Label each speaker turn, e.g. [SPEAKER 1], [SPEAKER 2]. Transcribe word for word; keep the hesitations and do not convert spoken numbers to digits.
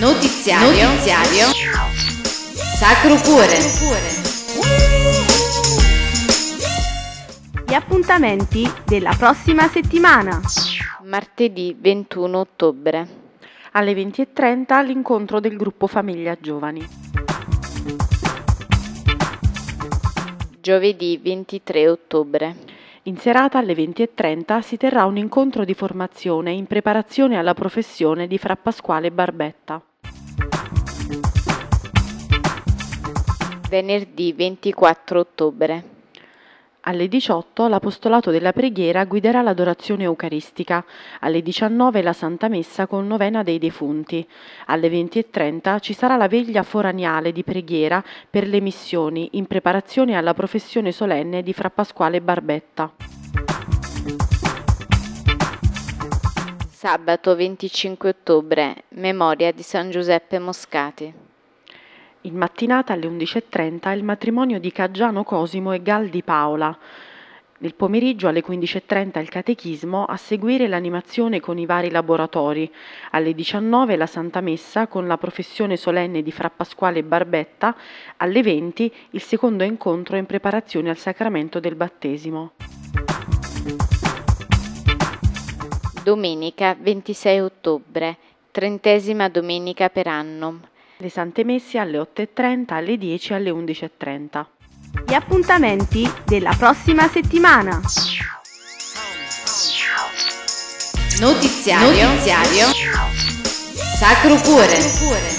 [SPEAKER 1] Notiziario, Notiziario Sacro Cuore.
[SPEAKER 2] Gli appuntamenti della prossima settimana.
[SPEAKER 3] Martedì ventuno ottobre.
[SPEAKER 2] Alle venti e trenta l'incontro del gruppo Famiglia Giovani.
[SPEAKER 3] Giovedì ventitré ottobre.
[SPEAKER 2] In serata alle venti e trenta si terrà un incontro di formazione in preparazione alla professione di Fra Pasquale Barbetta.
[SPEAKER 3] Venerdì ventiquattro ottobre.
[SPEAKER 2] Alle diciotto l'Apostolato della Preghiera guiderà l'adorazione eucaristica, alle diciannove la Santa Messa con novena dei defunti, alle venti e trenta ci sarà la veglia foraniale di preghiera per le missioni in preparazione alla professione solenne di Fra Pasquale Barbetta.
[SPEAKER 3] Sabato venticinque ottobre, memoria di San Giuseppe Moscati.
[SPEAKER 2] In mattinata alle undici e trenta il matrimonio di Caggiano Cosimo e Galdi Paola. Nel pomeriggio alle quindici e trenta il catechismo, a seguire l'animazione con i vari laboratori. Alle diciannove la Santa Messa con la professione solenne di Fra Pasquale Barbetta. Alle venti il secondo incontro in preparazione al sacramento del battesimo.
[SPEAKER 3] Domenica ventisei ottobre, trentesima domenica per anno.
[SPEAKER 2] Le Sante Messe alle otto e trenta, alle dieci e alle undici e trenta.
[SPEAKER 1] Gli appuntamenti della prossima settimana. Notiziario, Notiziario Sacro Cuore.